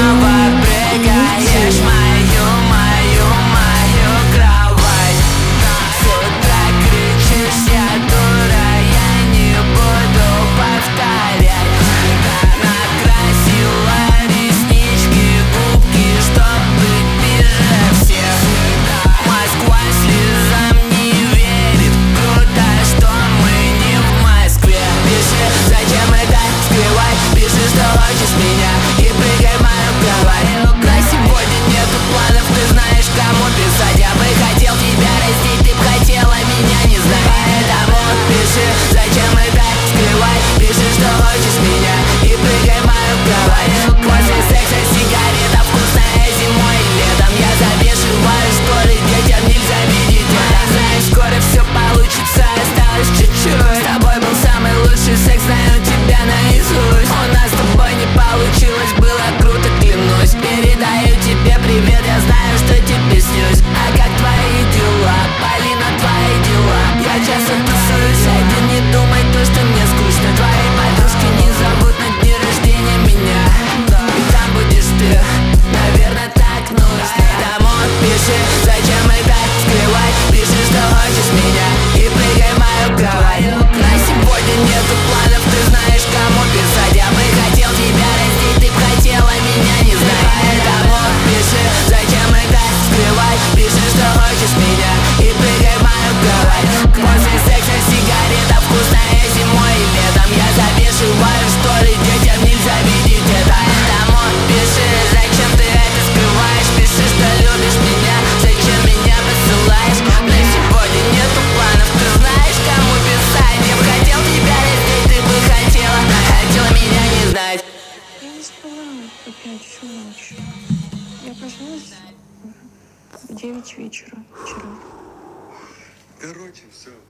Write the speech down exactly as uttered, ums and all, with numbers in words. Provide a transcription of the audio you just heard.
снова прыгаешь в мою, мою, мою кровать. С утра кричишь: я дура, я не буду повторять. Накрасила реснички, губки, чтоб быть ближе всех. Москва слезам не верит, круто, что мы не в Москве. Пиши, зачем это скрывать, пиши, что хочешь меня, и прыгай в мою кровать. На сегодня нету планов, ты знаешь, кому писать. Я бы хотел тебя раздеть, ты б хотела меня не знать. Поэтому пиши, зачем это скрывать, пиши, что хочешь меня, и прыгай в мою кровать. После секса сигарета вкусная зимой и летом. Я завешиваю шторы, детям нельзя видеть это. Знаешь, скоро все получится, осталось чуть-чуть. С тобой был самый лучший секс, знаю тебя наизусть. У нас с тобой не получилось, было круто, клянусь. Передаю тебе привет, я знаю, что тебе снюсь. А как твои дела, Полина, твои дела? Я часто тусуюсь один, не думай то, что мне скучно. Твои подружки не зовут на дни рождения меня, и там будешь ты, наверное, так нужно. Поэтому пиши, зачем это скрывать, пиши, что хочешь меня, и прыгай в мою кровать. На сегодня нету планов, ты знаешь, кому писать. Я бы хотел тебя раздеть, ты б хотела меня не знать. Поэтому пиши, зачем это скрывать, пиши, что хочешь меня, и прыгай в мою кровать. После секса сигарета вкусная зимой и летом. Я завешиваю шторы, детям нельзя видеть это. Поэтому пиши, зачем ты это скрываешь, пиши, что любишь меня, зачем меня посылаешь. На сегодня нету планов, ты знаешь, кому писать. Я бы хотел тебя раздеть, ты бы хотела, хотела меня не знать. Я не спала по пять всю ночь. Я проснулась в девять вечера вчера. Короче, все.